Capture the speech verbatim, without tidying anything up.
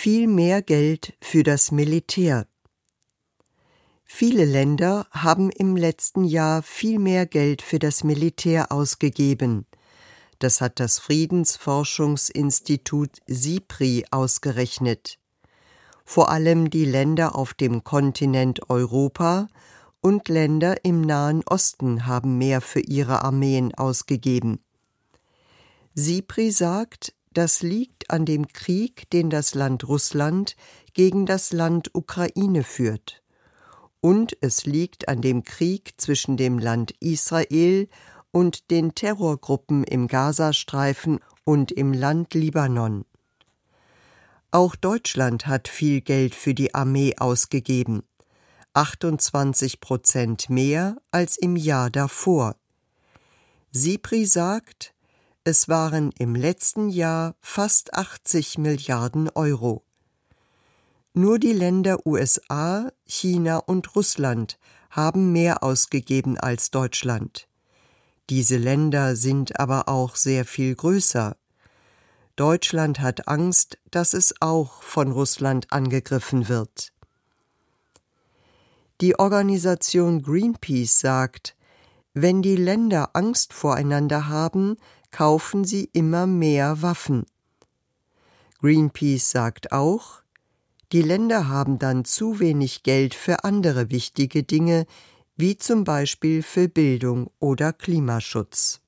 Viel mehr Geld für das Militär. Viele Länder haben im letzten Jahr viel mehr Geld für das Militär ausgegeben. Das hat das Friedensforschungsinstitut SIPRI ausgerechnet. Vor allem die Länder auf dem Kontinent Europa und Länder im Nahen Osten haben mehr für ihre Armeen ausgegeben. SIPRI sagt, das liegt an dem Krieg, den das Land Russland gegen das Land Ukraine führt. Und es liegt an dem Krieg zwischen dem Land Israel und den Terrorgruppen im Gazastreifen und im Land Libanon. Auch Deutschland hat viel Geld für die Armee ausgegeben, achtundzwanzig Prozent mehr als im Jahr davor. SIPRI sagt, es waren im letzten Jahr fast achtzig Milliarden Euro. Nur die Länder U S A, China und Russland haben mehr ausgegeben als Deutschland. Diese Länder sind aber auch sehr viel größer. Deutschland hat Angst, dass es auch von Russland angegriffen wird. Die Organisation Greenpeace sagt, wenn die Länder Angst voreinander haben, kaufen sie immer mehr Waffen. Greenpeace sagt auch, die Länder haben dann zu wenig Geld für andere wichtige Dinge, wie zum Beispiel für Bildung oder Klimaschutz.